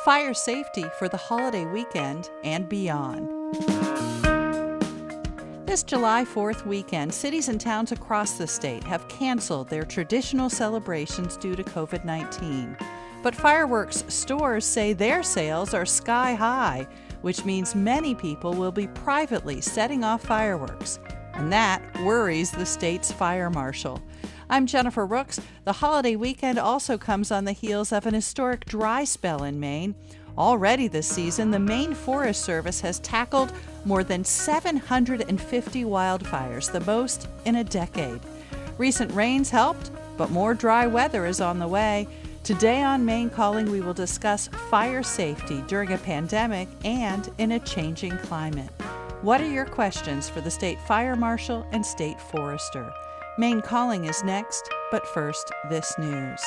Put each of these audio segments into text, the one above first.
fire safety for the holiday weekend and beyond. This July 4th weekend, cities and towns across the state have canceled their traditional celebrations due to COVID-19. But fireworks stores say their sales are sky high, which means many people will be privately setting off fireworks. And that worries the state's fire marshal. I'm Jennifer Rooks. The holiday weekend also comes on the heels of an historic dry spell in Maine. Already this season, the Maine Forest Service has tackled more than 750 wildfires, the most in a decade. Recent rains helped, but more dry weather is on the way. Today on Maine Calling, we will discuss fire safety during a pandemic and in a changing climate. What are your questions for the state fire marshal and state forester? Maine Calling is next, but first, this news.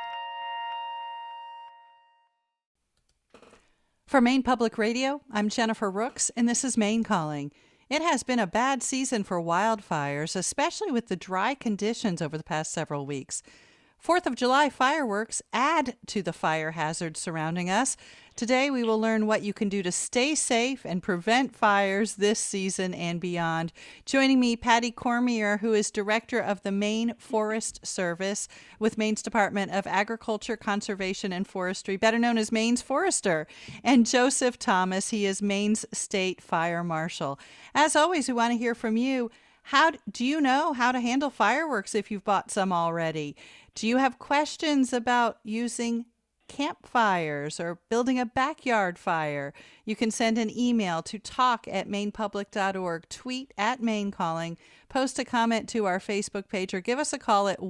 For Maine Public Radio, I'm Jennifer Rooks, and this is Maine Calling. It has been a bad season for wildfires, especially with the dry conditions over the past several weeks. 4th of July fireworks add to the fire hazards surrounding us. Today, we will learn what you can do to stay safe and prevent fires this season and beyond. Joining me, Patty Cormier, who is director of the Maine Forest Service with Maine's Department of Agriculture, Conservation, and Forestry, better known as Maine's Forester, and Joseph Thomas. He is Maine's State Fire Marshal. As always, we want to hear from you. How do you know how to handle fireworks if you've bought some already? Do you have questions about using campfires or building a backyard fire? You can send an email to talk@mainepublic.org, tweet at Maine Calling, post a comment to our Facebook page, or give us a call at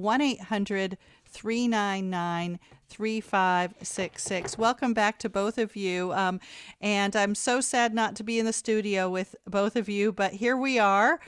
1-800-399-3566. Welcome back to both of you. And I'm so sad not to be in the studio with both of you, but here we are.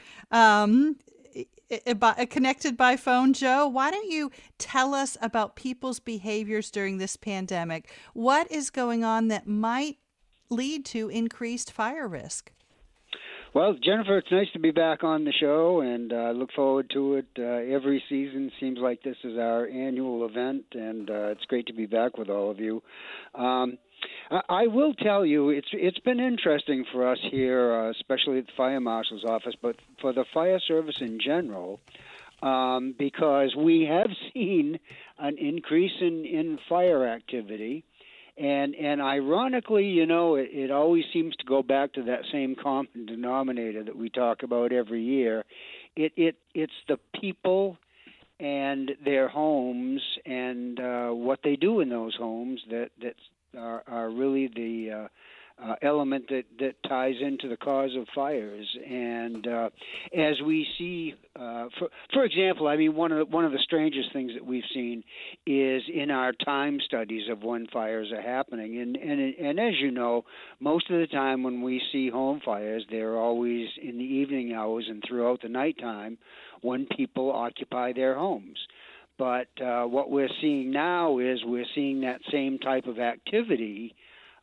Connected by phone. Joe, why don't you tell us about people's behaviors during this pandemic? What is going on that might lead to increased fire risk? Well, Jennifer, it's nice to be back on the show, and I look forward to it. Every season seems like this is our annual event, and it's great to be back with all of you. I will tell you, it's been interesting for us here, especially at the Fire Marshal's office, but for the fire service in general, because we have seen an increase in fire activity. And ironically, you know, it always seems to go back to that same common denominator that we talk about every year. It's the people and their homes and what they do in those homes that are really the element that ties into the cause of fires. And as we see, for example, I mean, one of the strangest things that we've seen is in our time studies of when fires are happening. And as you know, most of the time when we see home fires, they're always in the evening hours and throughout the nighttime when people occupy their homes. But what we're seeing now is we're seeing that same type of activity,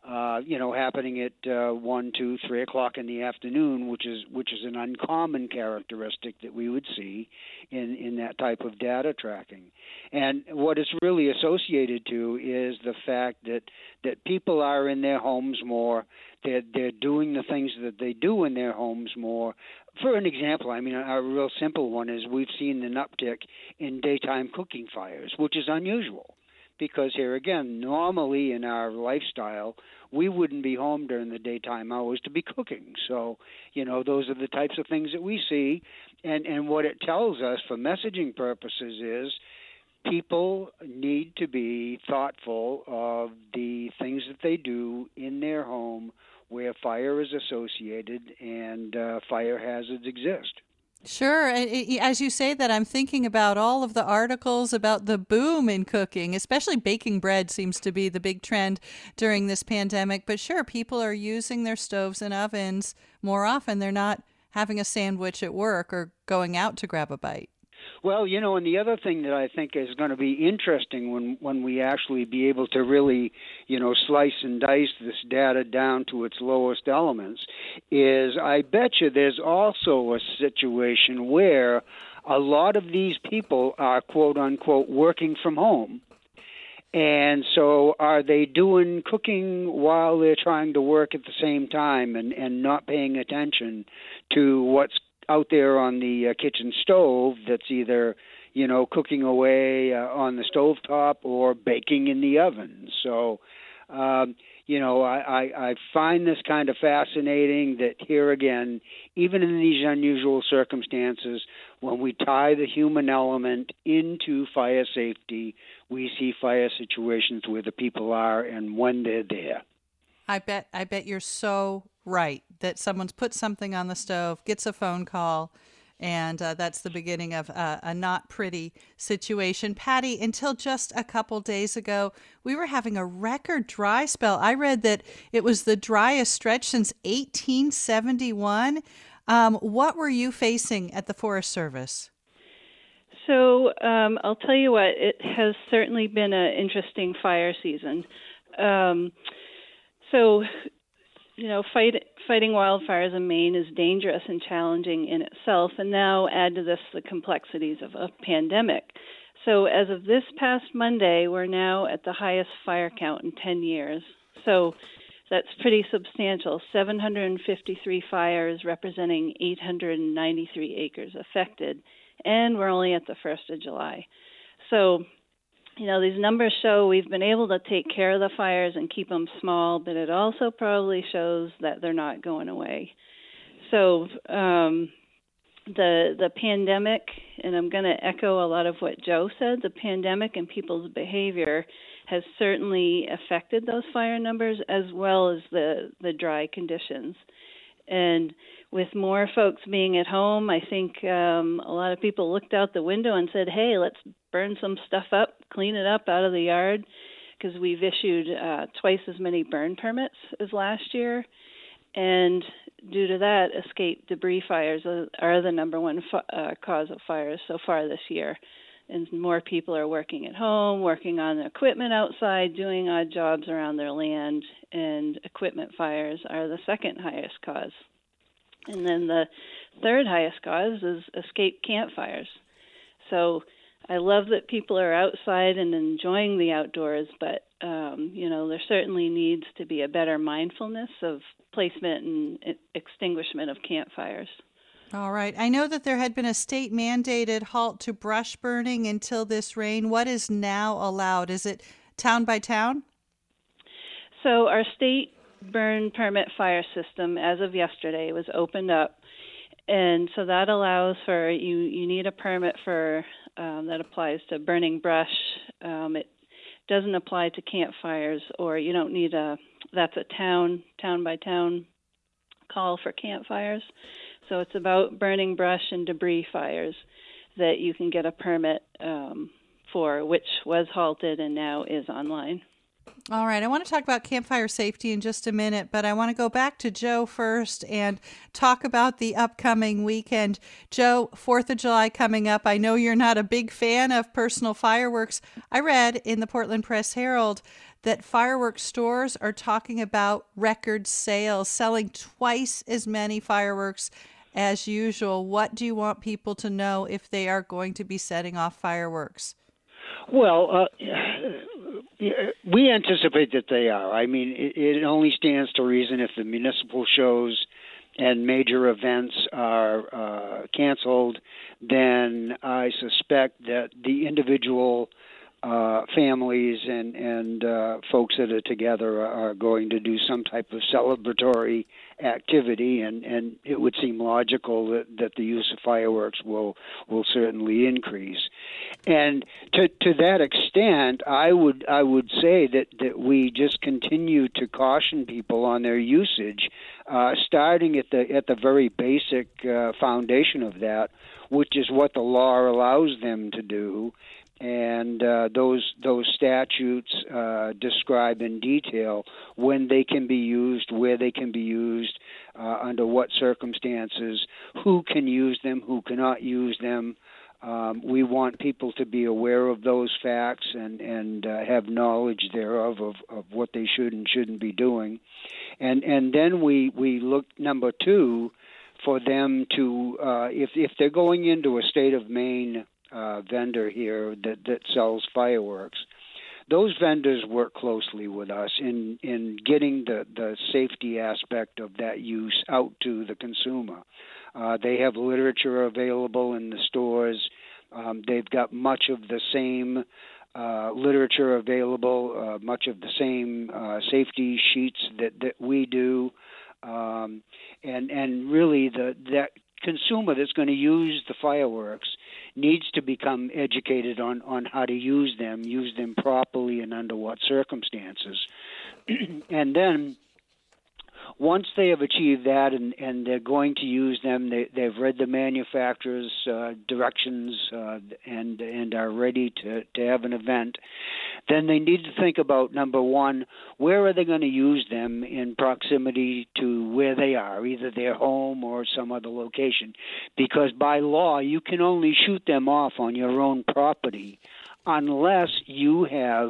happening at 1, 2, 3 o'clock in the afternoon, which is an uncommon characteristic that we would see in that type of data tracking. And what it's really associated to is the fact that people are in their homes more. They're doing the things that they do in their homes more. For an example, I mean, a real simple one is we've seen an uptick in daytime cooking fires, which is unusual. Because here again, normally in our lifestyle, we wouldn't be home during the daytime hours to be cooking. So, you know, those are the types of things that we see. And what it tells us for messaging purposes is people need to be thoughtful of the things that they do in their home where fire is associated and fire hazards exist. Sure. As you say that, I'm thinking about all of the articles about the boom in cooking, especially baking bread seems to be the big trend during this pandemic. But sure, people are using their stoves and ovens more often. They're not having a sandwich at work or going out to grab a bite. Well, you know, and the other thing that I think is going to be interesting when we actually be able to really, you know, slice and dice this data down to its lowest elements is I bet you there's also a situation where a lot of these people are, quote unquote, working from home. And so are they doing cooking while they're trying to work at the same time and not paying attention to what's out there on the kitchen stove that's either, cooking away on the stovetop or baking in the oven? So, I find this kind of fascinating that here again, even in these unusual circumstances, when we tie the human element into fire safety, we see fire situations where the people are and when they're there. I bet you're so right that someone's put something on the stove, gets a phone call, and that's the beginning of a not pretty situation. Patty, until just a couple days ago, we were having a record dry spell. I read that it was the driest stretch since 1871. What were you facing at the Forest Service? So I'll tell you what, it has certainly been an interesting fire season. Fighting wildfires in Maine is dangerous and challenging in itself, and now add to this the complexities of a pandemic. So as of this past Monday, we're now at the highest fire count in 10 years. So that's pretty substantial, 753 fires representing 893 acres affected, and we're only at the 1st of July. So these numbers show we've been able to take care of the fires and keep them small, but it also probably shows that they're not going away. So the pandemic, and I'm going to echo a lot of what Joe said, the pandemic and people's behavior has certainly affected those fire numbers as well as the dry conditions. And with more folks being at home, I think a lot of people looked out the window and said, hey, let's burn some stuff up, clean it up out of the yard, because we've issued twice as many burn permits as last year. And due to that, escape debris fires are the number one cause of fires so far this year. And more people are working at home, working on equipment outside, doing odd jobs around their land, and equipment fires are the second highest cause. And then the third highest cause is escape campfires. So I love that people are outside and enjoying the outdoors, but there certainly needs to be a better mindfulness of placement and extinguishment of campfires. All right. I know that there had been a state mandated halt to brush burning until this rain. What is now allowed? Is it town by town? So our state burn permit fire system, as of yesterday, was opened up. And so that allows for, you need a permit for, that applies to burning brush. It doesn't apply to campfires, or you don't need that's a town by town call for campfires. So it's about burning brush and debris fires that you can get a permit for, which was halted and now is online. All right. I want to talk about campfire safety in just a minute, but I want to go back to Joe first and talk about the upcoming weekend. Joe, 4th of July coming up. I know you're not a big fan of personal fireworks. I read in the Portland Press-Herald that fireworks stores are talking about record sales, selling twice as many fireworks as usual. What do you want people to know if they are going to be setting off fireworks? Well, we anticipate that they are. I mean, it only stands to reason if the municipal shows and major events are canceled, then I suspect that the individual families and folks that are together are going to do some type of celebratory activity, and it would seem logical that the use of fireworks will certainly increase. And to that extent, I would say that we just continue to caution people on their usage, starting at the very basic foundation of that, which is what the law allows them to do. And those statutes describe in detail when they can be used, where they can be used, under what circumstances, who can use them, who cannot use them. We want people to be aware of those facts and have knowledge thereof of what they should and shouldn't be doing. And then we look, number two, for them to, if they're going into a state of Maine vendor here that sells fireworks, those vendors work closely with us in getting the safety aspect of that use out to the consumer. They have literature available in the stores. They've got much of the same literature available, much of the same safety sheets that we do, and really that consumer that's going to use the fireworks needs to become educated on how to use them properly and under what circumstances. And then once they have achieved that and they're going to use them, they've read the manufacturer's directions and are ready to have an event, then they need to think about, number one, where are they going to use them in proximity to where they are, either their home or some other location. Because by law, you can only shoot them off on your own property unless you have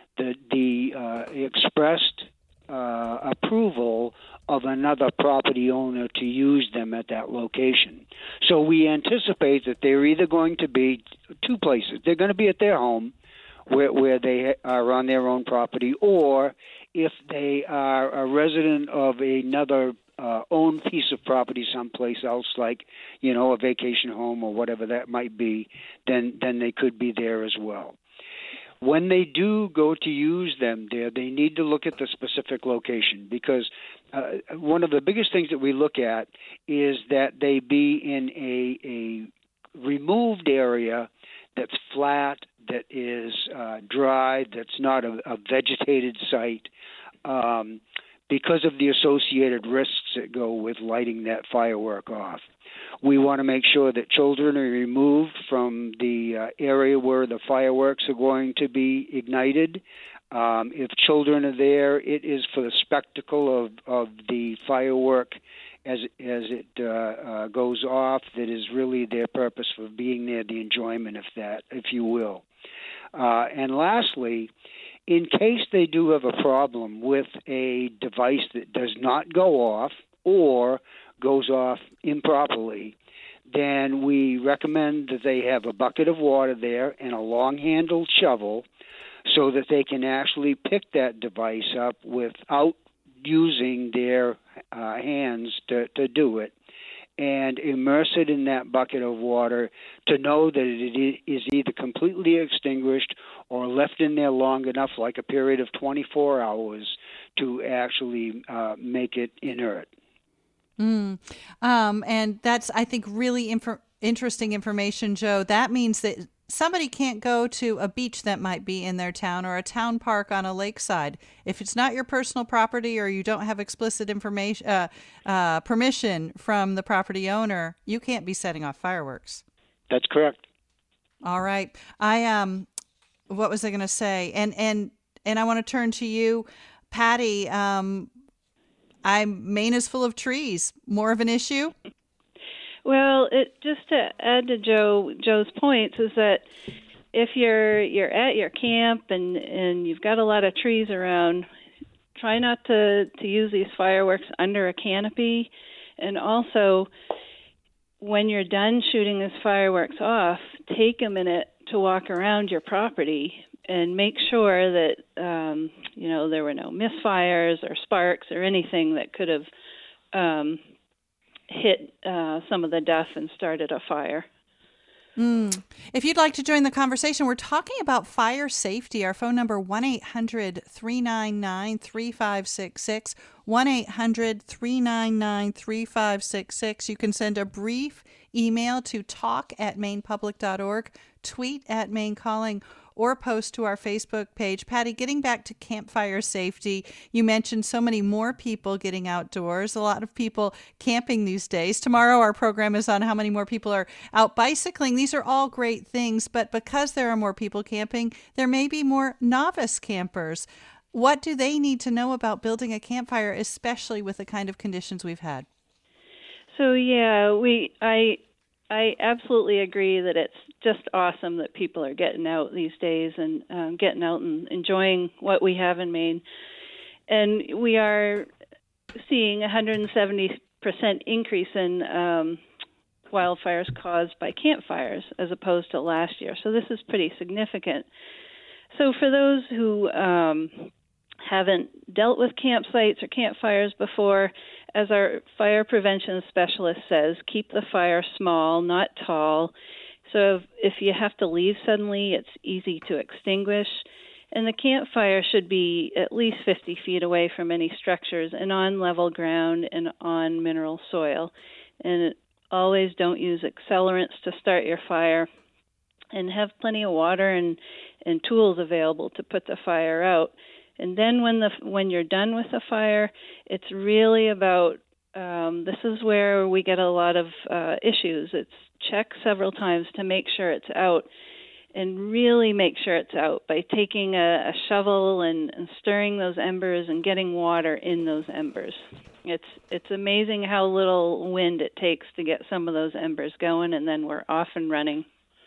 the expressed approval of another property owner to use them at that location. So we anticipate that they're either going to be two places. They're going to be at their home where they are on their own property, or if they are a resident of another owned piece of property someplace else, like, a vacation home or whatever that might be, then they could be there as well. When they do go to use them there, they need to look at the specific location, because one of the biggest things that we look at is that they be in a removed area that's flat, that is dry, that's not a vegetated site, because of the associated risks that go with lighting that firework off. We want to make sure that children are removed from the area where the fireworks are going to be ignited. If children are there, it is for the spectacle of the firework as it goes off that is really their purpose for being there, the enjoyment of that, if you will. And lastly, in case they do have a problem with a device that does not go off or goes off improperly, then we recommend that they have a bucket of water there and a long-handled shovel so that they can actually pick that device up without using their hands to do it, and immerse it in that bucket of water to know that it is either completely extinguished or left in there long enough, like a period of 24 hours, to actually make it inert. And that's, I think, really interesting information, Joe. That means that somebody can't go to a beach that might be in their town or a town park on a lakeside. If it's not your personal property or you don't have explicit information, permission from the property owner, you can't be setting off fireworks. That's correct. All right. What was I going to say? And I want to turn to you, Patty. Maine is full of trees. More of an issue? Well, just to add to Joe's points is that if you're at your camp and you've got a lot of trees around, try not to use these fireworks under a canopy. And also, when you're done shooting these fireworks off, take a minute to walk around your property and make sure that there were no misfires or sparks or anything that could have hit some of the dust and started a fire. If you'd like to join the conversation, we're talking about fire safety. Our phone number, 1-800-399-3566, 1-800-399-3566. You can send a brief email to talk@mainepublic.org, tweet at Maine Calling, or post to our Facebook page. Patty, getting back to campfire safety, you mentioned so many more people getting outdoors, a lot of people camping these days. Tomorrow our program is on how many more people are out bicycling. These are all great things, but because there are more people camping, there may be more novice campers. What do they need to know about building a campfire, especially with the kind of conditions we've had? So yeah, I absolutely agree that it's just awesome that people are getting out these days and getting out and enjoying what we have in Maine. And we are seeing 170% increase in wildfires caused by campfires as opposed to last year. So this is pretty significant. So for those who haven't dealt with campsites or campfires before, as our fire prevention specialist says, keep the fire small, not tall. So if you have to leave suddenly, it's easy to extinguish. And the campfire should be at least 50 feet away from any structures and on level ground and on mineral soil. And always don't use accelerants to start your fire, and have plenty of water and tools available to put the fire out. And then when you're done with the fire, it's really about, this is where we get a lot of issues. It's check several times to make sure it's out, and really make sure it's out by taking a shovel and stirring those embers and getting water in those embers. It's amazing how little wind it takes to get some of those embers going, and then we're off and running.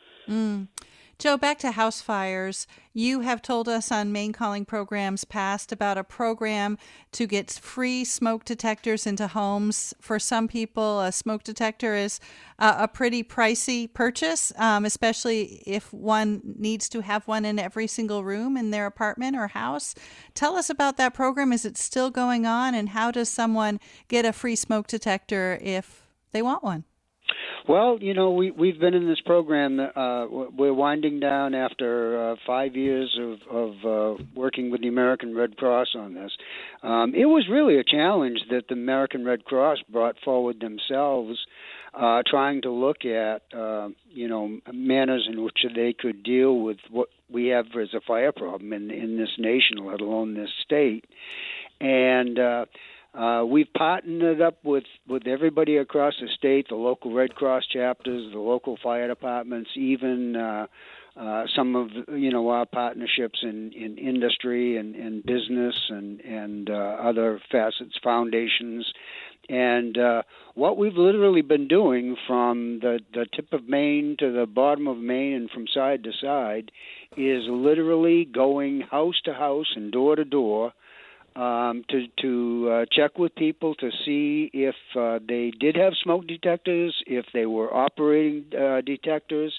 Joe, back to house fires. You have told us on Maine Calling programs past about a program to get free smoke detectors into homes. For some people, a smoke detector is a pretty pricey purchase, especially if one needs to have one in every single room in their apartment or house. Tell us about that program. Is it still going on? And how does someone get a free smoke detector if they want one? Well, we've been in this program. We're winding down after 5 years of working with the American Red Cross on this. It was really a challenge that the American Red Cross brought forward themselves, trying to look at, manners in which they could deal with what we have as a fire problem in this nation, let alone this state. And we've partnered up with everybody across the state, the local Red Cross chapters, the local fire departments, even some of our partnerships in industry and business and other facets, foundations. And what we've literally been doing from the tip of Maine to the bottom of Maine and from side to side is literally going house to house and door to door, to check with people to see if they did have smoke detectors, if they were operating detectors.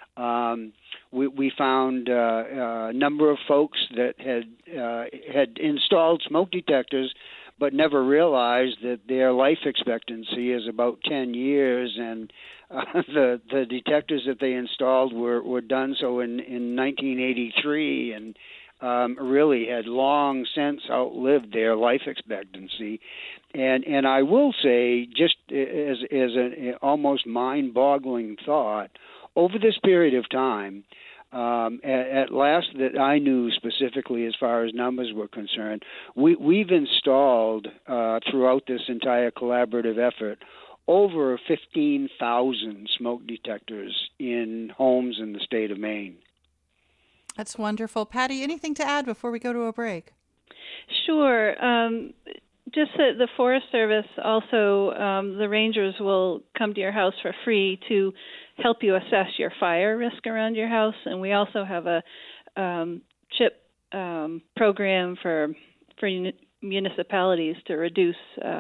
We found a number of folks that had installed smoke detectors but never realized that their life expectancy is about 10 years, and the detectors that they installed were done so in 1983, and really had long since outlived their life expectancy. And I will say, just as an almost mind-boggling thought, over this period of time, at last that I knew specifically as far as numbers were concerned, we've installed throughout this entire collaborative effort over 15,000 smoke detectors in homes in the state of Maine. That's wonderful. Patty, anything to add before we go to a break? Sure. Just that the Forest Service also, the rangers will come to your house for free to help you assess your fire risk around your house. And we also have a CHIP program for municipalities to reduce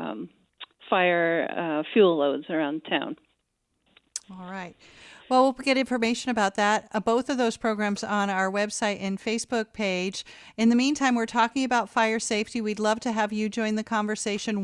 fire fuel loads around town. All right. Well, we'll get information about that, both of those programs on our website and Facebook page. In the meantime, we're talking about fire safety. We'd love to have you join the conversation,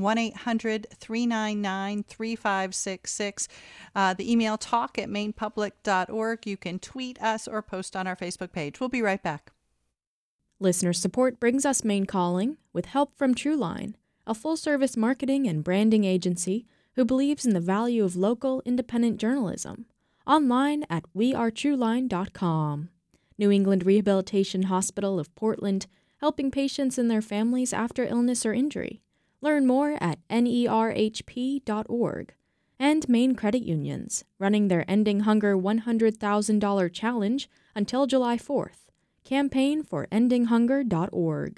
1-800-399-3566. The email talk@mainepublic.org. You can tweet us or post on our Facebook page. We'll be right back. Listener support brings us Maine Calling with help from TrueLine, a full-service marketing and branding agency who believes in the value of local, independent journalism. Online at wearetrueline.com. New England Rehabilitation Hospital of Portland, helping patients and their families after illness or injury. Learn more at nerhp.org. And Maine Credit Unions, running their Ending Hunger $100,000 challenge until July 4th. Campaign for endinghunger.org.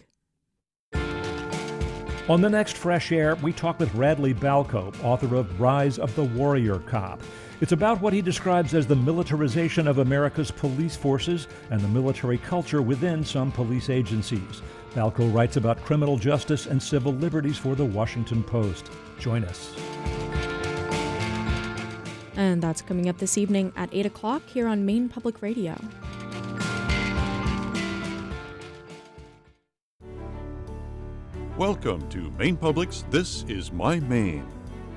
On the next Fresh Air, we talk with Radley Balco, author of Rise of the Warrior Cop. It's about what he describes as the militarization of America's police forces and the military culture within some police agencies. Balco writes about criminal justice and civil liberties for the Washington Post. Join us. And that's coming up this evening at 8 o'clock here on Maine Public Radio. Welcome to Maine Public's This Is My Maine.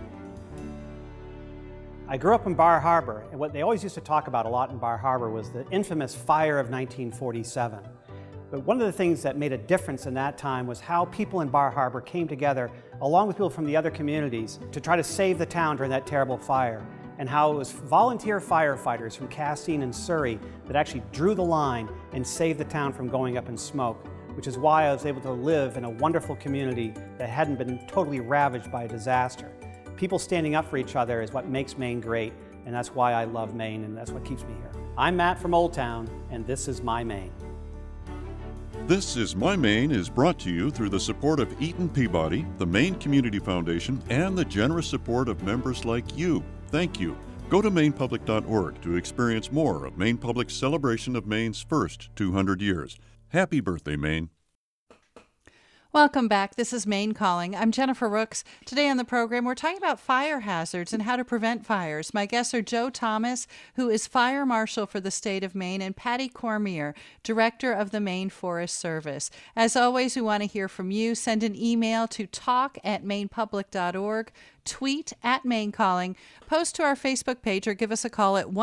I grew up in Bar Harbor, and what they always used to talk about a lot in Bar Harbor was the infamous fire of 1947. But one of the things that made a difference in that time was how people in Bar Harbor came together, along with people from the other communities, to try to save the town during that terrible fire, and how it was volunteer firefighters from Castine and Surrey that actually drew the line and saved the town from going up in smoke, which is why I was able to live in a wonderful community that hadn't been totally ravaged by a disaster. People standing up for each other is what makes Maine great, and that's why I love Maine, and that's what keeps me here. I'm Matt from Old Town, and this is my Maine. This Is My Maine is brought to you through the support of Eaton Peabody, the Maine Community Foundation, and the generous support of members like you. Thank you. Go to mainepublic.org to experience more of Maine Public's celebration of Maine's first 200 years. Happy birthday, Maine. Welcome back. This is Maine Calling. I'm Jennifer Rooks. Today on the program, we're talking about fire hazards and how to prevent fires. My guests are Joe Thomas, who is Fire Marshal for the state of Maine, and Patty Cormier, Director of the Maine Forest Service. As always, we want to hear from you. Send an email to talk@mainepublic.org, tweet @Maine Calling, post to our Facebook page, or give us a call at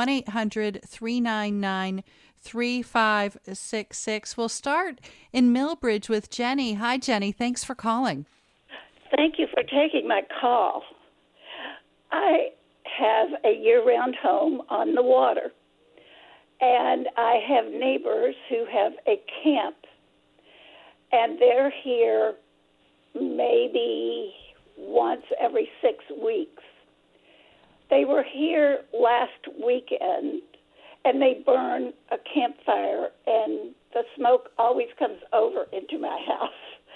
1-800-399-3566. We'll start in Millbridge with Jenny. Hi, Jenny. Thanks for calling. Thank you for taking my call. I have a year-round home on the water, and I have neighbors who have a camp, and they're here maybe once every 6 weeks. They were here last weekend, and they burn a campfire, and the smoke always comes over into my house.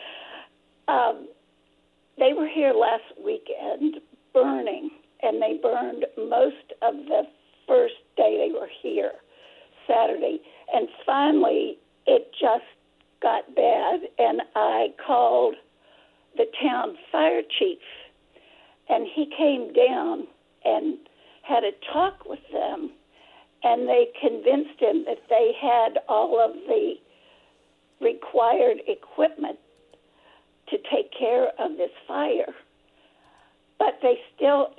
They were here last weekend burning, and they burned most of the first day they were here, Saturday. And finally, it just got bad, and I called the town fire chief, and he came down and had a talk with them, and they convinced him that they had all of the required equipment to take care of this fire. But they still,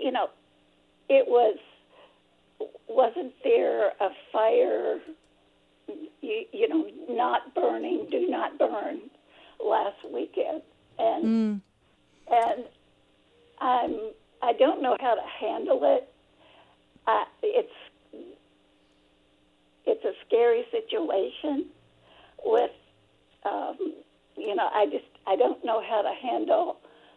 wasn't there a fire, not burning, do not burn last weekend. And I don't know how to handle it. It's a scary situation with, I don't know how to handle.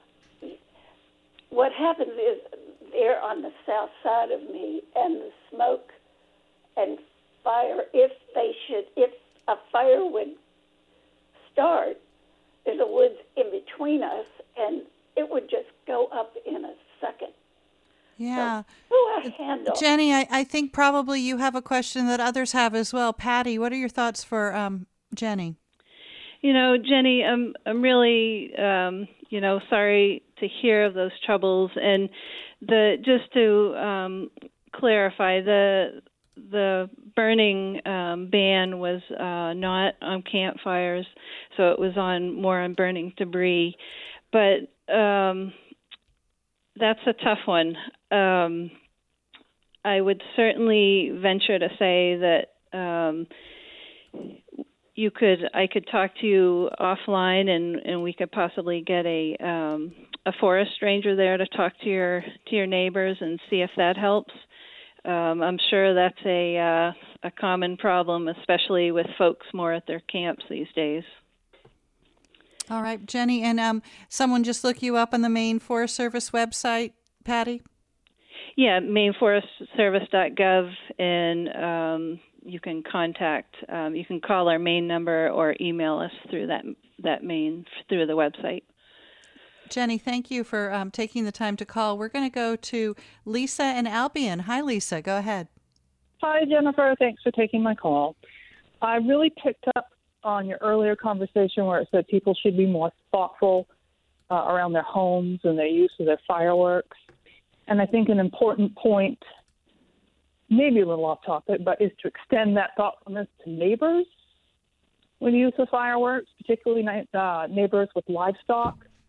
What happens is they're on the south side of me, and the smoke and fire, if a fire would start, there's a woods in between us, and it would just go up in a second. Yeah. So, who I handle? Jenny, I think probably you have a question that others have as well. Patty, what are your thoughts for Jenny? Jenny, I'm really, sorry to hear of those troubles. And just to clarify, the burning ban was not on campfires, so it was more on burning debris. But that's a tough one. I would certainly venture to say that I could talk to you offline, and we could possibly get a forest ranger there to talk to your neighbors and see if that helps. I'm sure that's a common problem, especially with folks more at their camps these days. All right, Jenny, and someone just look you up on the Maine Forest Service website, Patty? Yeah, maineforestservice.gov, and you can you can call our Maine number or email us through through the website. Jenny, thank you for taking the time to call. We're going to go to Lisa in Albion. Hi, Lisa. Go ahead. Hi, Jennifer. Thanks for taking my call. I really picked up on your earlier conversation where it said people should be more thoughtful around their homes and their use of their fireworks. And I think an important point, maybe a little off topic, but is to extend that thoughtfulness to neighbors when you use the fireworks, particularly neighbors with livestock.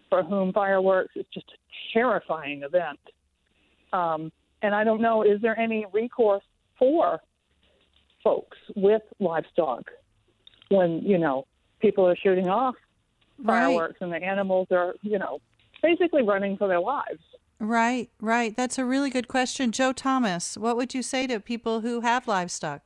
for whom fireworks is just a terrifying event. And I don't know, is there any recourse for folks with livestock when, people are shooting off fireworks and the animals are, basically running for their lives? Right. That's a really good question. Joe Thomas, what would you say to people who have livestock?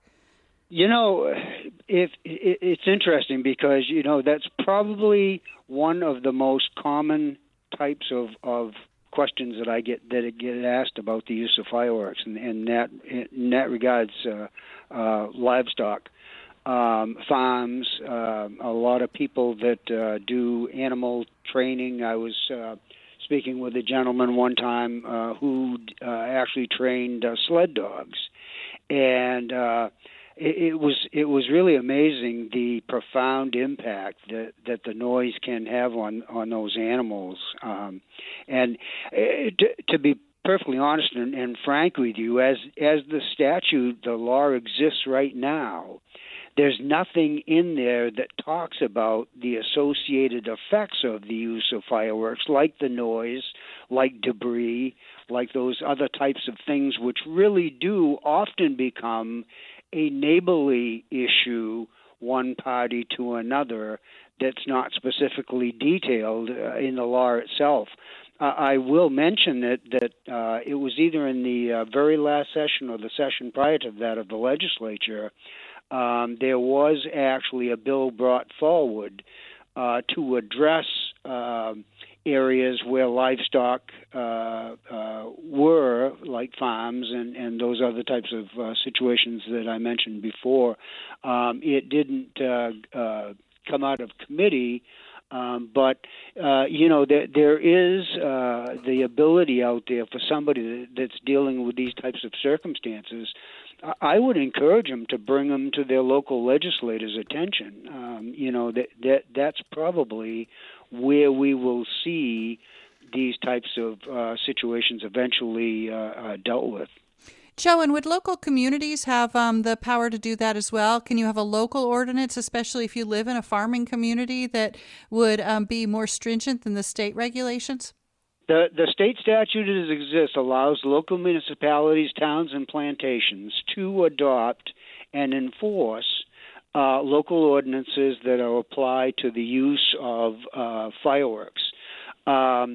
If it's interesting because, that's probably one of the most common types of questions that I get asked about the use of fireworks, and in that regards, livestock, farms, a lot of people that do animal training. I was speaking with a gentleman one time who actually trained sled dogs, and it was really amazing the profound impact that the noise can have on those animals. And to be perfectly honest and frank with you, as the law exists right now, there's nothing in there that talks about the associated effects of the use of fireworks, like the noise, like debris, like those other types of things, which really do often become a neighborly issue, one party to another, that's not specifically detailed in the law itself. I will mention that it was either in the very last session or the session prior to that of the legislature, there was actually a bill brought forward to address areas where livestock were, like farms and those other types of situations that I mentioned before. It didn't come out of committee, but there is the ability out there for somebody that's dealing with these types of circumstances. I would encourage them to bring them to their local legislators' attention. That's probably where we will see these types of situations eventually dealt with. Joe, and would local communities have the power to do that as well? Can you have a local ordinance, especially if you live in a farming community, that would be more stringent than the state regulations? The state statute as it exists allows local municipalities, towns, and plantations to adopt and enforce local ordinances that are applied to the use of fireworks. Right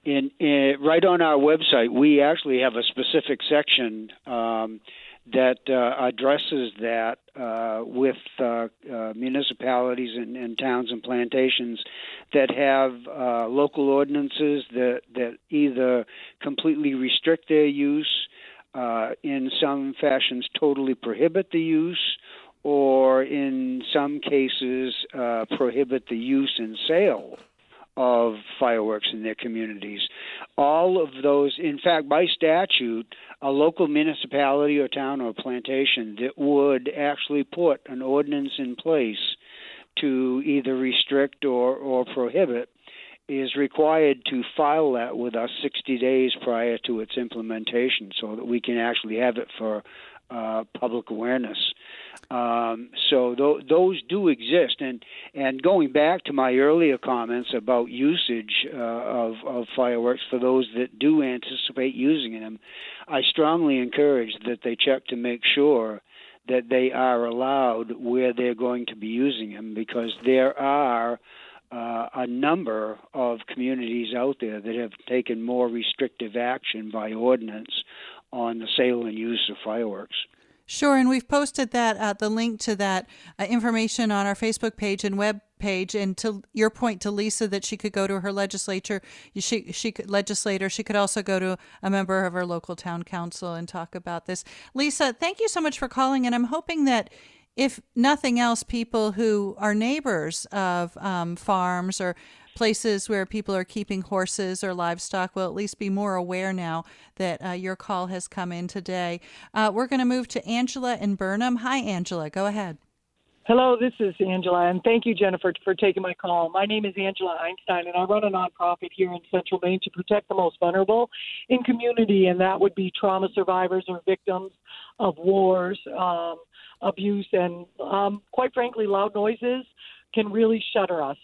on our website, we actually have a specific section that addresses that with municipalities and towns and plantations that have local ordinances that either completely restrict their use, in some fashions totally prohibit the use, or in some cases prohibit the use and sale of fireworks in their communities. All of those, in fact, by statute, a local municipality or town or plantation that would actually put an ordinance in place to either restrict or prohibit is required to file that with us 60 days prior to its implementation so that we can actually have it for public awareness. So those do exist. And going back to my earlier comments about usage of fireworks for those that do anticipate using them, I strongly encourage that they check to make sure that they are allowed where they're going to be using them, because there are a number of communities out there that have taken more restrictive action by ordinance on the sale and use of fireworks. Sure, and we've posted that the link to that information on our Facebook page and web page. And to your point to Lisa, that she could go to her legislator, she could also go to a member of her local town council and talk about this. Lisa, thank you so much for calling, and I'm hoping that if nothing else, people who are neighbors of farms or places where people are keeping horses or livestock will at least be more aware now that your call has come in today. We're going to move to Angela in Burnham. Hi, Angela. Go ahead. Hello, this is Angela, and thank you, Jennifer, for taking my call. My name is Angela Einstein, and I run a nonprofit here in Central Maine to protect the most vulnerable in community, and that would be trauma survivors or victims of wars, abuse, and quite frankly, loud noises can really shudder us.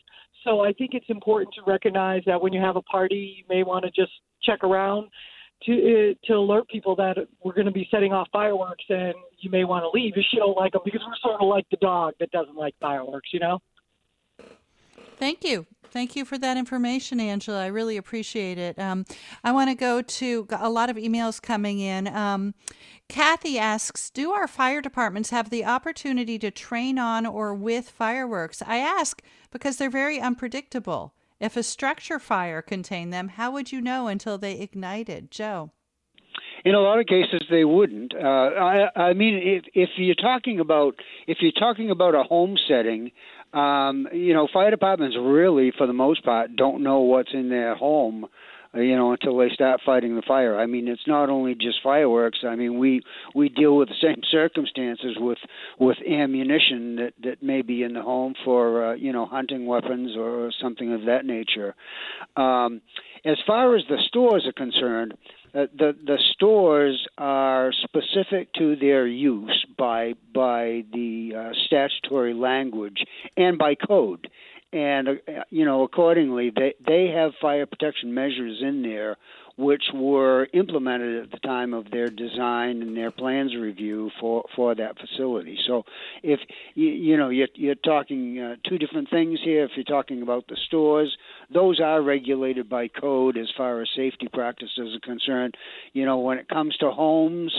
So I think it's important to recognize that when you have a party, you may want to just check around to alert people that we're going to be setting off fireworks, and you may want to leave if you don't like them, because we're sort of like the dog that doesn't like fireworks, you know? Thank you. Thank you for that information, Angela. I really appreciate it. I want to go to a lot of emails coming in. Kathy asks, do our fire departments have the opportunity to train on or with fireworks? I ask because they're very unpredictable. If a structure fire contained them, how would you know until they ignited? Joe? In a lot of cases, they wouldn't. I mean, if you're talking about a home setting, fire departments really, for the most part, don't know what's in their home, until they start fighting the fire. I mean, it's not only just fireworks. I mean, we deal with the same circumstances with ammunition that may be in the home for hunting weapons or something of that nature. As far as the stores are concerned, the stores are specific to their use by the statutory language and by code. And, accordingly, they have fire protection measures in there which were implemented at the time of their design and their plans review for that facility. So if, you're talking two different things here. If you're talking about the stores, those are regulated by code as far as safety practices are concerned. When it comes to homes,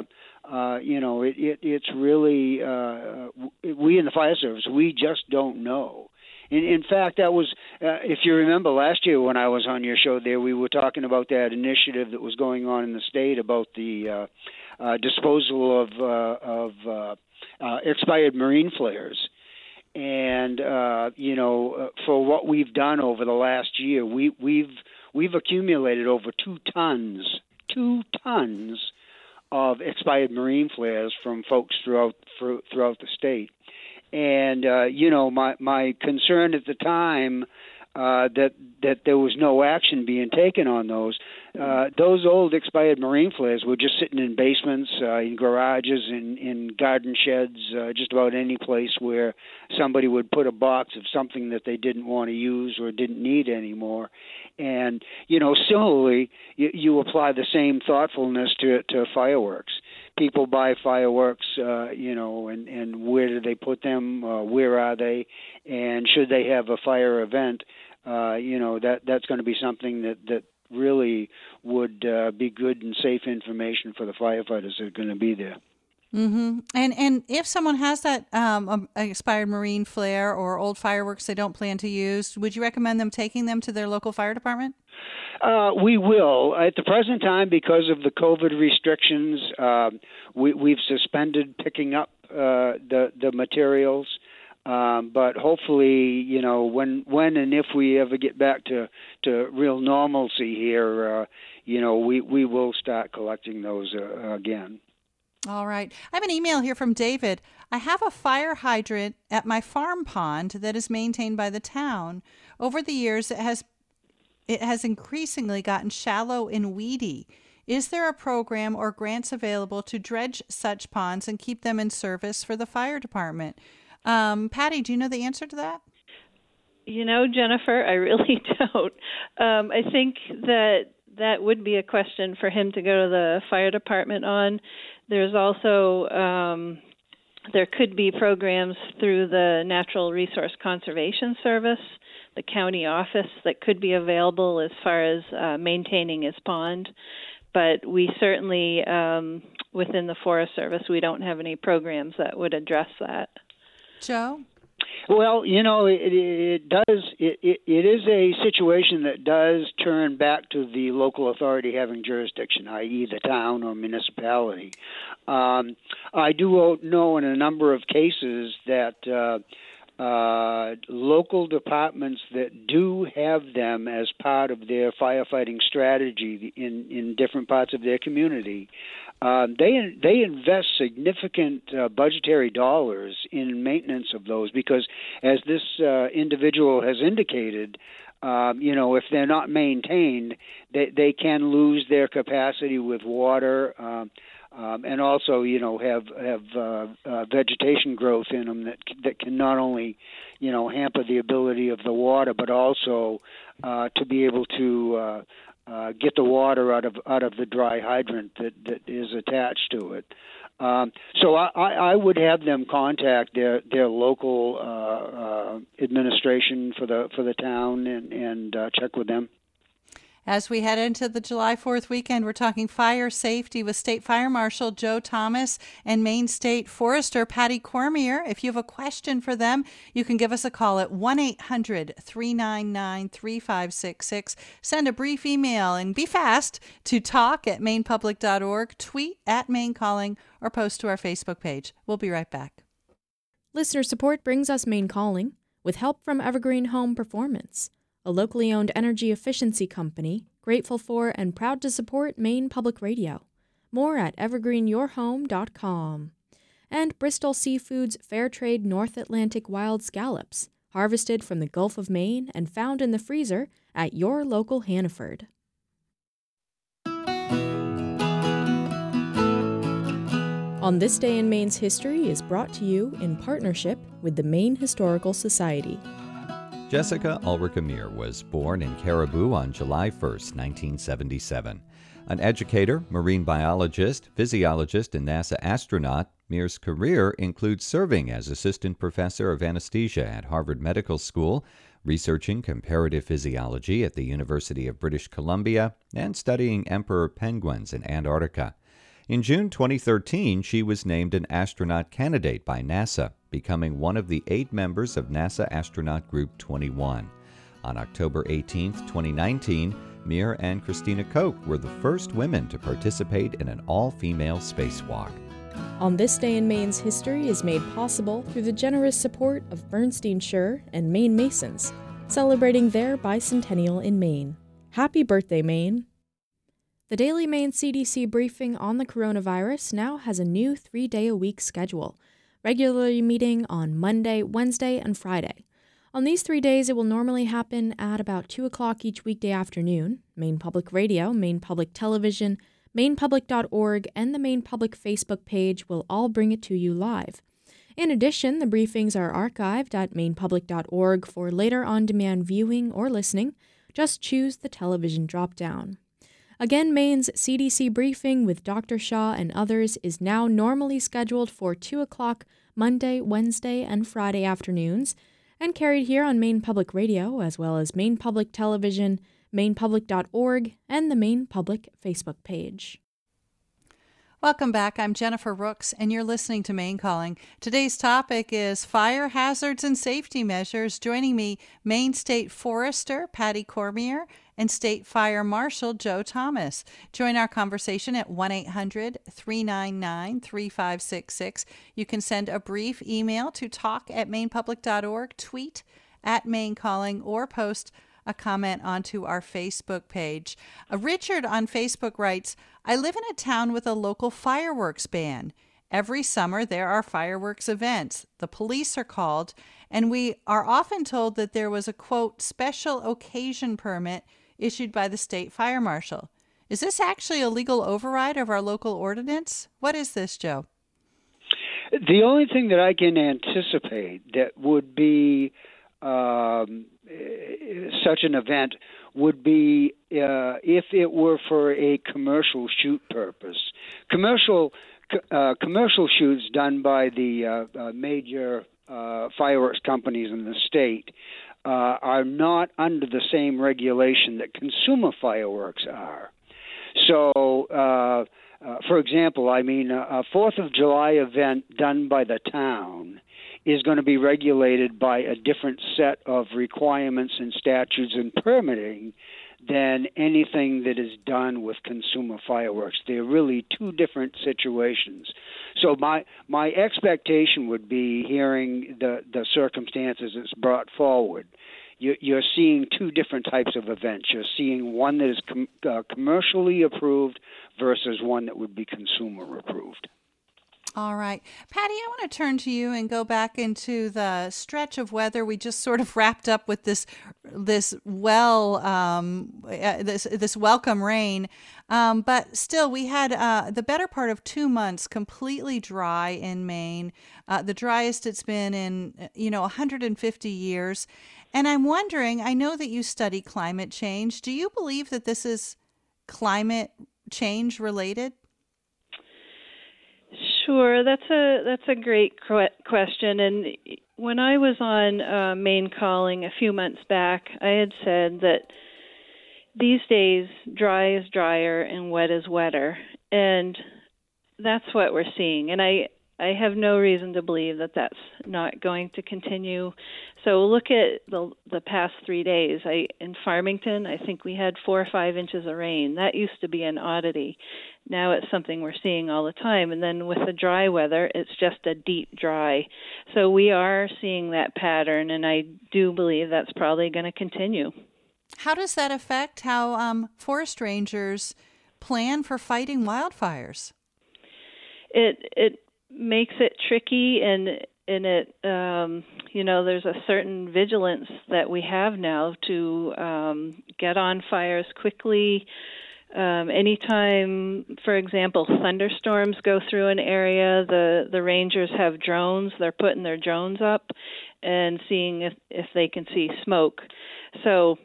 it's really, we in the fire service, we just don't know. In fact, that was, if you remember last year when I was on your show there, we were talking about that initiative that was going on in the state about the disposal of expired marine flares. And, for what we've done over the last year, we've accumulated over 2 tons of expired marine flares from folks throughout the state. And my concern at the time that there was no action being taken on those old expired marine flares were just sitting in basements, in garages, in garden sheds, just about any place where somebody would put a box of something that they didn't want to use or didn't need anymore. And similarly, you apply the same thoughtfulness to fireworks. People buy fireworks, and where do they put them? Where are they? And should they have a fire event? That's going to be something that really would be good and safe information for the firefighters that are going to be there. Mm-hmm. And if someone has that expired marine flare or old fireworks they don't plan to use, would you recommend them taking them to their local fire department? We will. At the present time, because of the COVID restrictions, we've suspended picking up the materials. But hopefully, when and if we ever get back to real normalcy here, we will start collecting those again. All right. I have an email here from David. I have a fire hydrant at my farm pond that is maintained by the town. Over the years, it has increasingly gotten shallow and weedy. Is there a program or grants available to dredge such ponds and keep them in service for the fire department? Patty, do you know the answer to that? Jennifer, I really don't. I think that would be a question for him to go to the fire department on. There's also, there could be programs through the Natural Resource Conservation Service, the county office, that could be available as far as maintaining his pond. But we certainly, within the Forest Service, we don't have any programs that would address that. Joe? Well, it does. It is a situation that does turn back to the local authority having jurisdiction, i.e., the town or municipality. I do know in a number of cases that local departments that do have them as part of their firefighting strategy in different parts of their community, they invest significant budgetary dollars in maintenance of those because, as this individual has indicated, if they're not maintained, they can lose their capacity with water. and also, have vegetation growth in them that can not only, hamper the ability of the water, but also to be able to get the water out of the dry hydrant that is attached to it. So I would have them contact their local administration for the town and check with them. As we head into the July 4th weekend, we're talking fire safety with State Fire Marshal Joe Thomas and Maine State Forester Patty Cormier. If you have a question for them, you can give us a call at 1-800-399-3566. Send a brief email and be fast to talk@mainepublic.org, tweet @MaineCalling, or post to our Facebook page. We'll be right back. Listener support brings us Maine Calling with help from Evergreen Home Performance, a locally owned energy efficiency company, grateful for and proud to support Maine Public Radio. More at evergreenyourhome.com. And Bristol Seafood's Fairtrade North Atlantic Wild Scallops, harvested from the Gulf of Maine and found in the freezer at your local Hannaford. On This Day in Maine's History is brought to you in partnership with the Maine Historical Society. Jessica Ulrich Meir was born in Caribou on July 1st, 1977. An educator, marine biologist, physiologist, and NASA astronaut, Meir's career includes serving as assistant professor of anesthesia at Harvard Medical School, researching comparative physiology at the University of British Columbia, and studying emperor penguins in Antarctica. In June 2013, she was named an astronaut candidate by NASA, becoming one of the 8 members of NASA Astronaut Group 21. On October 18, 2019, Meir and Christina Koch were the first women to participate in an all-female spacewalk. On This Day in Maine's History is made possible through the generous support of Bernstein Schur and Maine Masons, celebrating their bicentennial in Maine. Happy birthday, Maine! The Daily Maine CDC briefing on the coronavirus now has a new 3-day-a-week schedule, regularly meeting on Monday, Wednesday, and Friday. On these 3 days, it will normally happen at about 2 o'clock each weekday afternoon. Maine Public Radio, Maine Public Television, MainePublic.org, and the Maine Public Facebook page will all bring it to you live. In addition, the briefings are archived at MainePublic.org for later on-demand viewing or listening. Just choose the television drop-down. Again, Maine's CDC briefing with Dr. Shaw and others is now normally scheduled for 2 o'clock Monday, Wednesday, and Friday afternoons, and carried here on Maine Public Radio, as well as Maine Public Television, MainePublic.org, and the Maine Public Facebook page. Welcome back. I'm Jennifer Rooks, and you're listening to Maine Calling. Today's topic is fire hazards and safety measures. Joining me, Maine State Forester Patty Cormier and State Fire Marshal Joe Thomas. Join our conversation at 1-800-399-3566. You can send a brief email to talk@mainepublic.org, tweet @MaineCalling, or post a comment onto our Facebook page. Richard on Facebook writes, I live in a town with a local fireworks ban. Every summer there are fireworks events. The police are called, and we are often told that there was a, quote, special occasion permit issued by the state fire marshal. Is this actually a legal override of our local ordinance? What is this, Joe? The only thing that I can anticipate that would be such an event would be if it were for a commercial shoot purpose. Commercial shoots done by the major fireworks companies in the state are not under the same regulation that consumer fireworks are. So, for example, a 4th of July event done by the town is going to be regulated by a different set of requirements and statutes and permitting than anything that is done with consumer fireworks. They're really two different situations. So my expectation would be, hearing the circumstances that's brought forward, you're seeing two different types of events. You're seeing one that is commercially approved versus one that would be consumer approved. All right. Patty, I want to turn to you and go back into the stretch of weather. We just sort of wrapped up with this welcome rain. But still, we had the better part of 2 months completely dry in Maine, the driest it's been in, 150 years. And I'm wondering, I know that you study climate change. Do you believe that this is climate change related? Sure, that's a great question. And when I was on Maine Calling a few months back, I had said that these days dry is drier and wet is wetter, and that's what we're seeing. And I have no reason to believe that that's not going to continue. So look at the past 3 days. In Farmington, I think we had 4 or 5 inches of rain. That used to be an oddity. Now it's something we're seeing all the time. And then with the dry weather, it's just a deep dry. So we are seeing that pattern, and I do believe that's probably going to continue. How does that affect how forest rangers plan for fighting wildfires? It makes it tricky, and it there's a certain vigilance that we have now to get on fires quickly. Anytime, for example, thunderstorms go through an area, the rangers have drones. They're putting their drones up and seeing if they can see smoke. So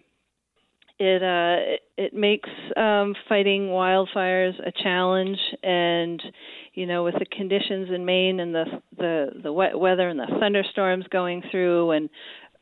it makes fighting wildfires a challenge, and with the conditions in Maine and the wet weather and the thunderstorms going through, and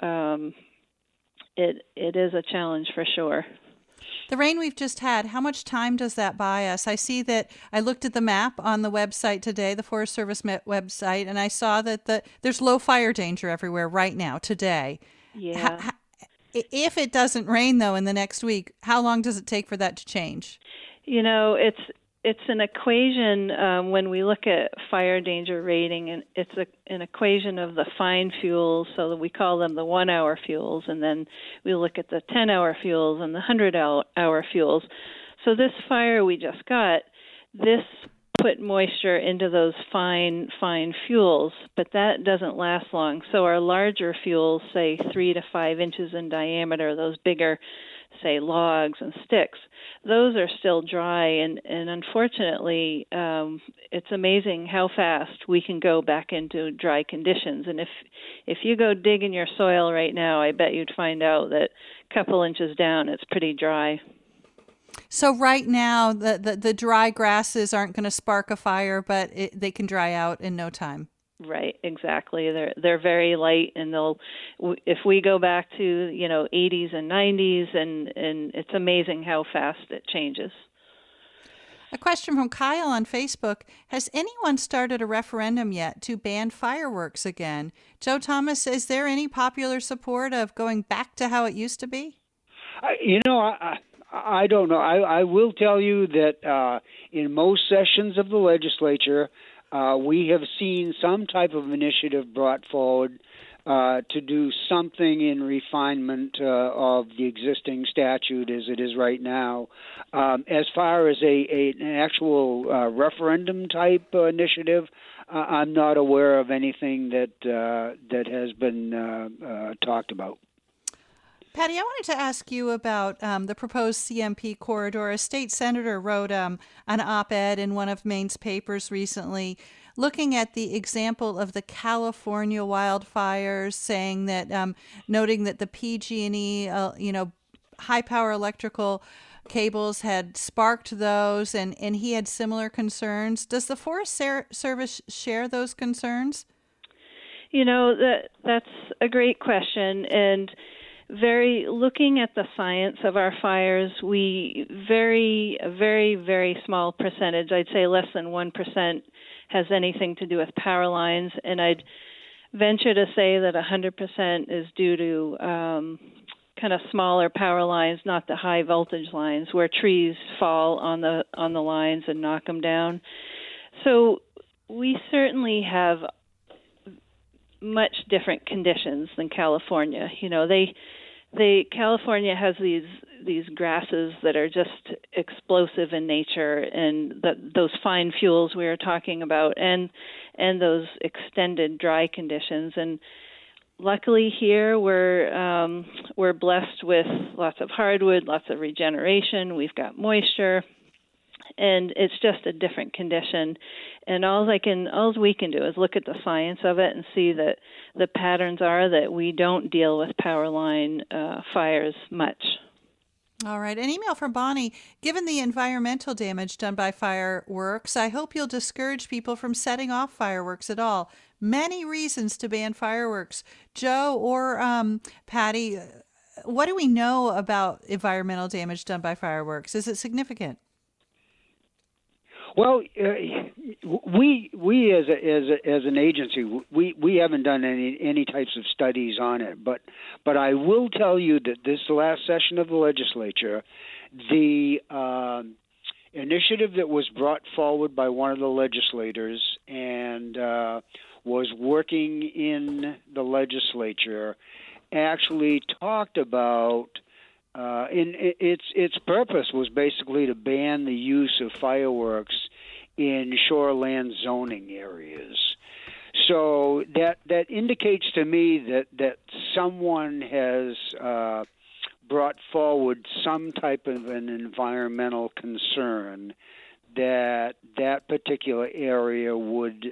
it is a challenge for sure. The rain we've just had, how much time does that buy us? I see that I looked at the map on the website today, the Forest Service website, and I saw that there's low fire danger everywhere right now, today. Yeah. If it doesn't rain, though, in the next week, how long does it take for that to change? It's an equation when we look at fire danger rating, and it's an equation of the fine fuels, so that we call them the 1-hour fuels, and then we look at the 10-hour fuels and the 100-hour fuels. So this fire we just got, this put moisture into those fine fuels, but that doesn't last long. So our larger fuels, say 3 to 5 inches in diameter, those bigger, say, logs and sticks, those are still dry, and unfortunately, it's amazing how fast we can go back into dry conditions. And if you go dig in your soil right now, I bet you'd find out that a couple inches down, it's pretty dry. So right now, the dry grasses aren't going to spark a fire, but they can dry out in no time. Right, exactly. They're very light, and if we go back to 80s and 90s, and it's amazing how fast it changes. A question from Kyle on Facebook: has anyone started a referendum yet to ban fireworks again? Joe Thomas, is there any popular support of going back to how it used to be? I don't know. I will tell you that in most sessions of the legislature, we have seen some type of initiative brought forward to do something in refinement of the existing statute as it is right now. As far as an actual referendum type initiative, I'm not aware of anything that has been talked about. Patty, I wanted to ask you about the proposed CMP corridor. A state senator wrote an op-ed in one of Maine's papers recently looking at the example of the California wildfires, saying that, noting that the PG&E, high-power electrical cables had sparked those, and he had similar concerns. Does the Forest Service share those concerns? That's a great question, and looking at the science of our fires, a very, very small percentage, I'd say less than 1%, has anything to do with power lines, and I'd venture to say that 100% is due to kind of smaller power lines, not the high voltage lines where trees fall on the lines and knock them down. So we certainly have much different conditions than California. California has these grasses that are just explosive in nature, and those fine fuels we were talking about, and those extended dry conditions. And luckily here we're blessed with lots of hardwood, lots of regeneration. We've got moisture, and it's just a different condition. And all we can do is look at the science of it and see that the patterns are that we don't deal with power line fires much. All right. An email from Bonnie. Given the environmental damage done by fireworks, I hope you'll discourage people from setting off fireworks at all. Many reasons to ban fireworks. Joe or Patty, what do we know about environmental damage done by fireworks? Is it significant? Well, we as an agency, we haven't done any types of studies on it, but I will tell you that this last session of the legislature, the initiative that was brought forward by one of the legislators and was working in the legislature actually talked about. Its purpose was basically to ban the use of fireworks in shoreland zoning areas. So that indicates to me that someone has brought forward some type of an environmental concern that particular area would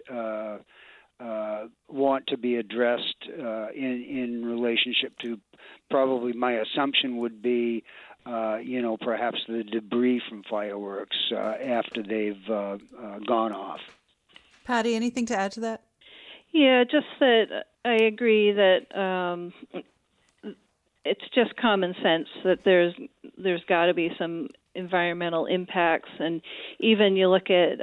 want to be addressed in relationship to, probably my assumption would be, perhaps the debris from fireworks after they've gone off. Patty, anything to add to that? Yeah, just that I agree that it's just common sense that there's got to be some environmental impacts, and even you look at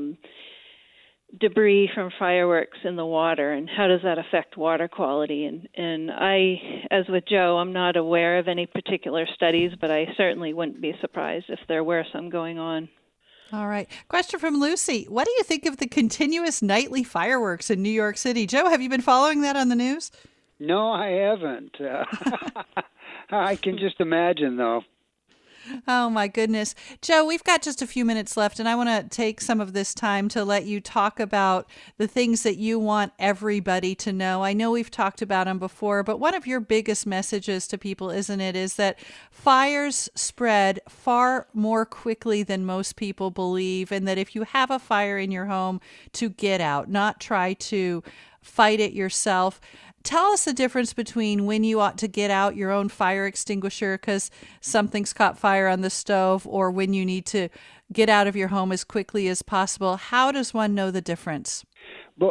debris from fireworks in the water, and how does that affect water quality? And I, as with Joe, I'm not aware of any particular studies, but I certainly wouldn't be surprised if there were some going on. All right. Question from Lucy. What do you think of the continuous nightly fireworks in New York City? Joe, have you been following that on the news? No, I haven't. I can just imagine, though. Oh, my goodness. Joe, we've got just a few minutes left, and I want to take some of this time to let you talk about the things that you want everybody to know. I know we've talked about them before, but one of your biggest messages to people, isn't it, is that fires spread far more quickly than most people believe, and that if you have a fire in your home, to get out, not try to fight it yourself. Tell us the difference between when you ought to get out your own fire extinguisher because something's caught fire on the stove, or when you need to get out of your home as quickly as possible. How does one know the difference? Well,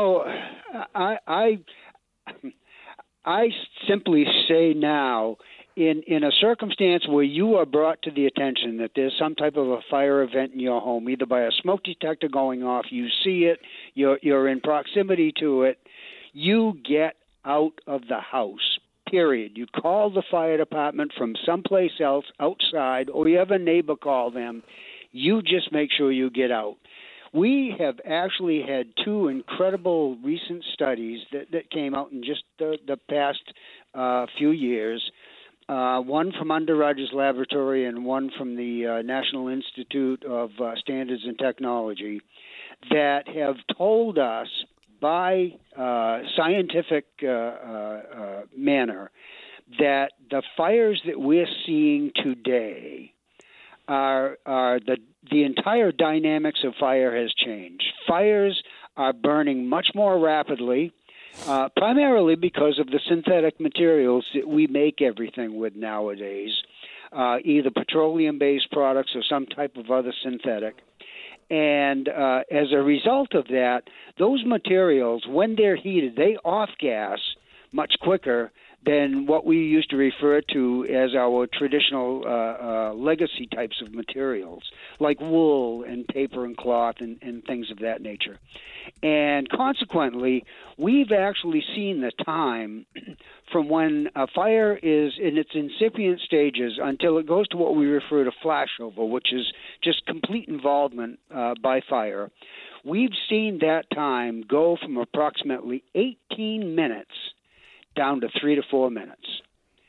I simply say now, in a circumstance where you are brought to the attention that there's some type of a fire event in your home, either by a smoke detector going off, you see it, you're in proximity to it, you get out of the house, period. You call the fire department from someplace else outside, or you have a neighbor call them. You just make sure you get out. We have actually had two incredible recent studies that came out in just the past few years, one from Under Rogers Laboratory and one from the National Institute of Standards and Technology, that have told us by scientific manner that the fires that we're seeing today are the entire dynamics of fire has changed. Fires are burning much more rapidly, primarily because of the synthetic materials that we make everything with nowadays, either petroleum-based products or some type of other synthetic. And as a result of that, those materials, when they're heated, they off-gas much quicker than what we used to refer to as our traditional legacy types of materials, like wool and paper and cloth and things of that nature. And consequently, we've actually seen the time from when a fire is in its incipient stages until it goes to what we refer to flashover, which is just complete involvement by fire. We've seen that time go from approximately 18 minutes down to 3 to 4 minutes.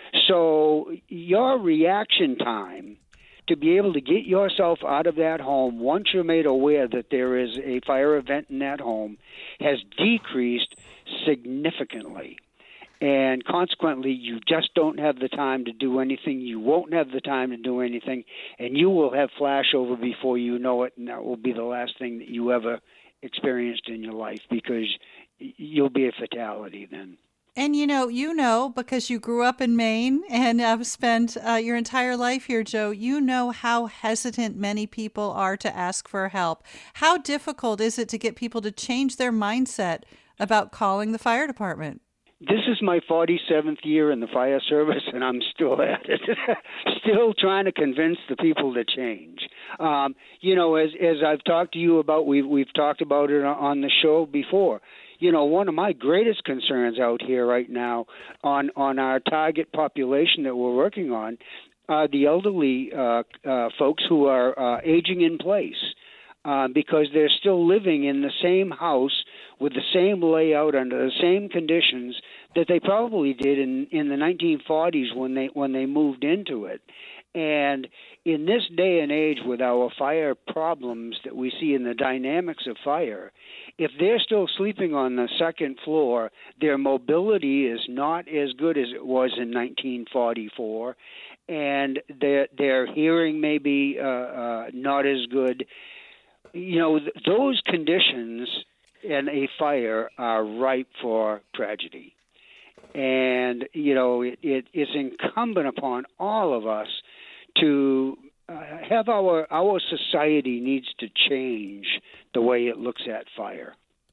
So your reaction time to be able to get yourself out of that home once you're made aware that there is a fire event in that home has decreased significantly. And consequently, you just don't have the time to do anything. You won't have the time to do anything, and you will have flashover before you know it, and that will be the last thing that you ever experienced in your life, because you'll be a fatality then. And you know, because you grew up in Maine and have spent your entire life here, Joe, you know how hesitant many people are to ask for help. How difficult is it to get people to change their mindset about calling the fire department? This is my 47th year in the fire service, and I'm still at it. Still trying to convince the people to change. As I've talked to you about, we've talked about it on the show before. One of my greatest concerns out here right now on our target population that we're working on are the elderly folks who are aging in place. Because they're still living in the same house with the same layout under the same conditions that they probably did in the 1940s when they moved into it. And in this day and age, with our fire problems that we see in the dynamics of fire, if they're still sleeping on the second floor, their mobility is not as good as it was in 1944, and their hearing may be not as good. Those conditions in a fire are ripe for tragedy. And, it is incumbent upon all of us to have our society needs to change the way it looks at fire.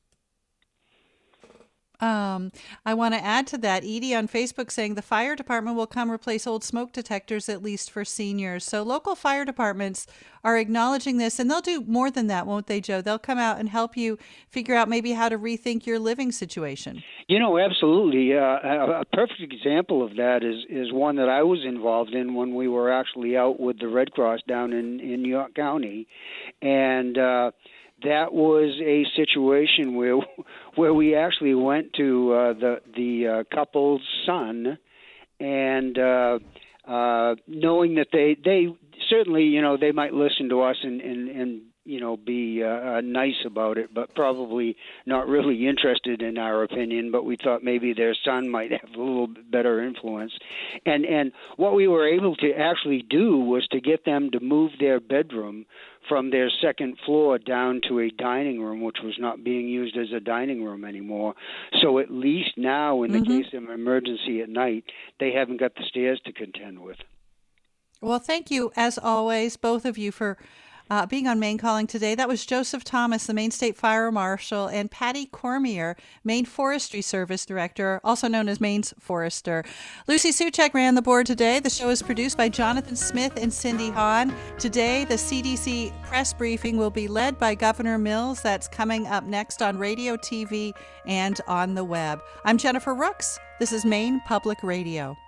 I want to add to that, Edie on Facebook saying the fire department will come replace old smoke detectors, at least for seniors. So local fire departments are acknowledging this, and they'll do more than that, won't they, Joe? They'll come out and help you figure out maybe how to rethink your living situation. Absolutely. A perfect example of that is one that I was involved in when we were actually out with the Red Cross down in York County. And that was a situation where we actually went to the couple's son, and knowing that they certainly they might listen to us and be nice about it, but probably not really interested in our opinion. But we thought maybe their son might have a little bit better influence, and what we were able to actually do was to get them to move their bedroom from their second floor down to a dining room, which was not being used as a dining room anymore. So at least now, in the case of an emergency at night, they haven't got the stairs to contend with. Well, thank you, as always, both of you, for being on Maine Calling today. That was Joseph Thomas, the Maine State Fire Marshal, and Patty Cormier, Maine Forestry Service Director, also known as Maine's Forester. Lucy Suchek ran the board today. The show is produced by Jonathan Smith and Cindy Hahn. Today, the CDC press briefing will be led by Governor Mills. That's coming up next on radio, TV, and on the web. I'm Jennifer Rooks. This is Maine Public Radio.